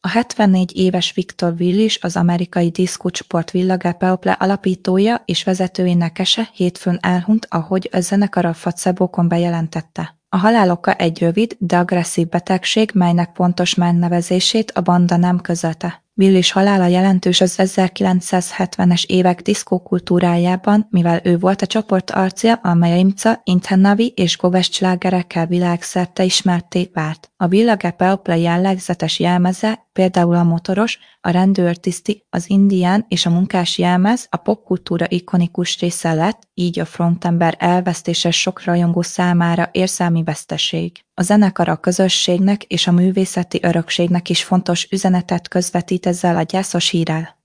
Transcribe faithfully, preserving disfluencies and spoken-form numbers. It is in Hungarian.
A hetvennégy éves Victor Willis, az amerikai diszkócsoport Village People alapítója és vezetőjének Keshe hétfőn elhunyt, ahogy a zenekar a Facebookon bejelentette. A halál oka egy rövid, de agresszív betegség, melynek pontos megnevezését a banda nem közölte. Willis halála jelentős az ezerkilencszázhetvenes évek diszkókultúrájában, mivel ő volt a csoport arcja, amely a Imca, Intennavi és Goves slágerekkel világszerte ismertté vált. A Village People jellegzetes jelmeze, például a motoros, a rendőrtiszti, az indián és a munkás jelmez a popkultúra ikonikus része lett, így a frontember elvesztése sok rajongó számára érzelmi veszteség. A zenekar a közösségnek és a művészeti örökségnek is fontos üzenetet közvetít ezzel a gyászos hírrel.